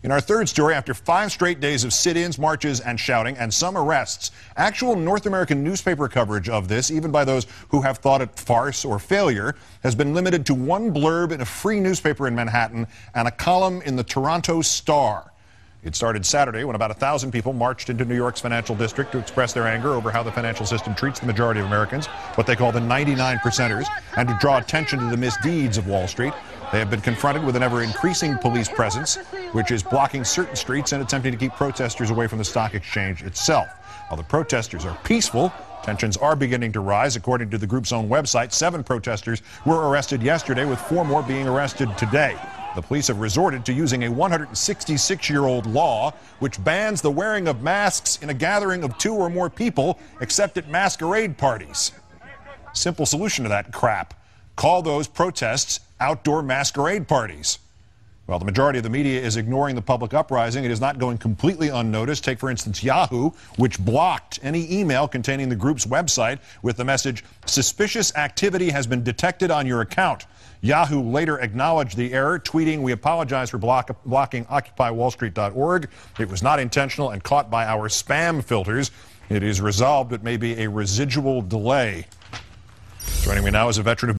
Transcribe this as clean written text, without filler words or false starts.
In our third story, after 5 straight days of sit-ins, marches, and shouting, and some arrests, actual North American newspaper coverage of this, even by those who have thought it farce or failure, has been limited to one blurb in a free newspaper in Manhattan and a column in the Toronto Star. It started Saturday when about 1,000 people marched into New York's financial district to express their anger over how the financial system treats the majority of Americans, what they call the 99%ers, and to draw attention to the misdeeds of Wall Street. They have been confronted with an ever-increasing police presence, which is blocking certain streets and attempting to keep protesters away from the stock exchange itself. While the protesters are peaceful, tensions are beginning to rise. According to the group's own website, 7 protesters were arrested yesterday, with 4 more being arrested today. The police have resorted to using a 166-year-old law which bans the wearing of masks in a gathering of 2 or more people, except at masquerade parties. Simple solution to that crap: call those protests outdoor masquerade parties. Well, the majority of the media is ignoring the public uprising. It is not going completely unnoticed. Take, for instance, Yahoo, which blocked any email containing the group's website with the message, "Suspicious activity has been detected on your account." Yahoo later acknowledged the error, tweeting, "We apologize for blocking OccupyWallStreet.org. It was not intentional and caught by our spam filters. It is resolved, but may be a residual delay." Joining me now is a veteran of